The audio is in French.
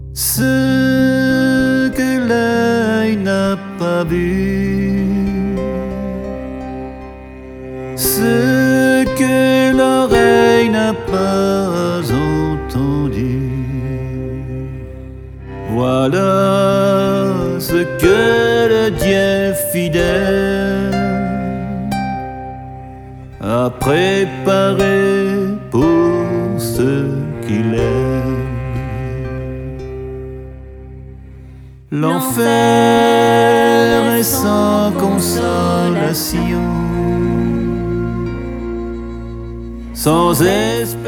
ce que l'œil n'a pas vu, ce que l'oreille n'a pas entendu. Voilà ce que le Dieu fidèle a préparé pour ceux qu'il aime. L'enfer est sans consolation, sans espoir